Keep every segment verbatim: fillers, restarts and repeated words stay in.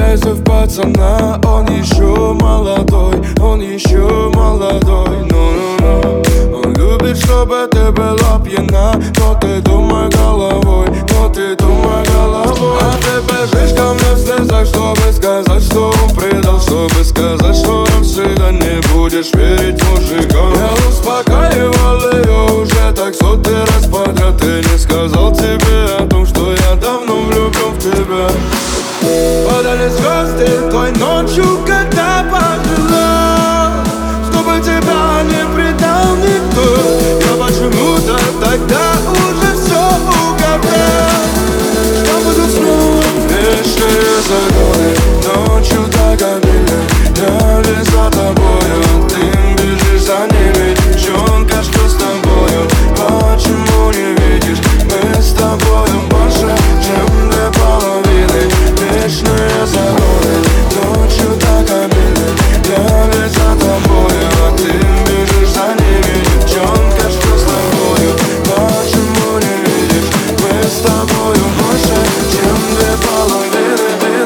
в пацана. Он еще молодой, он еще молодой. Ну-ну-ну. Он любит, чтобы ты была пьяна, но ты думай головой, но ты думай головой. А ты бежишь ко мне в слезах, чтобы сказать, что он предал, чтобы сказать, что навсегда не будешь верить мужикам. Я успокаивал ее уже так сотый раз подряд. Ты не сказал тебе о том, что я давно влюблен в тебя. Падали звезды той ночью, когда пожила, чтобы тебя не предал никто. Я почему-то тогда уже все угадал, что будут снова вечные загоны. Ночью так обидно, я весь за тобою, а ты бежишь за ними. Девчонка, что с тобою? Почему не видишь? Мы с тобою больше, чем две половины. Вечные загоны, ночью так обидно, я весь за тобою, а ты бежишь за ними. Девчонка, что с тобою? Почему не видишь? Мы с тобою больше, чем две половины.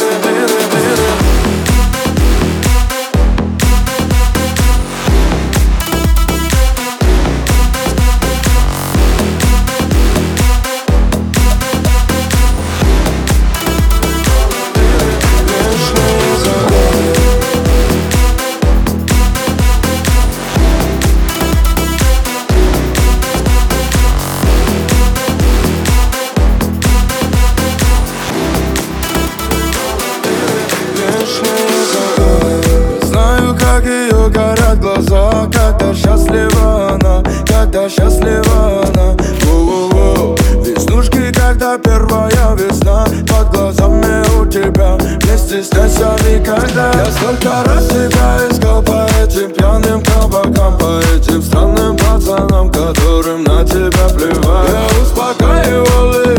Знаю, как ее горят глаза, когда счастлива она, когда счастлива она. Воу-воу-воу. Веснушки, когда первая весна под глазами у тебя. Не стесняйся никогда. Я столько раз тебя искал по этим пьяным кабакам, по этим странным пацанам, которым на тебя плевать. Я успокаивал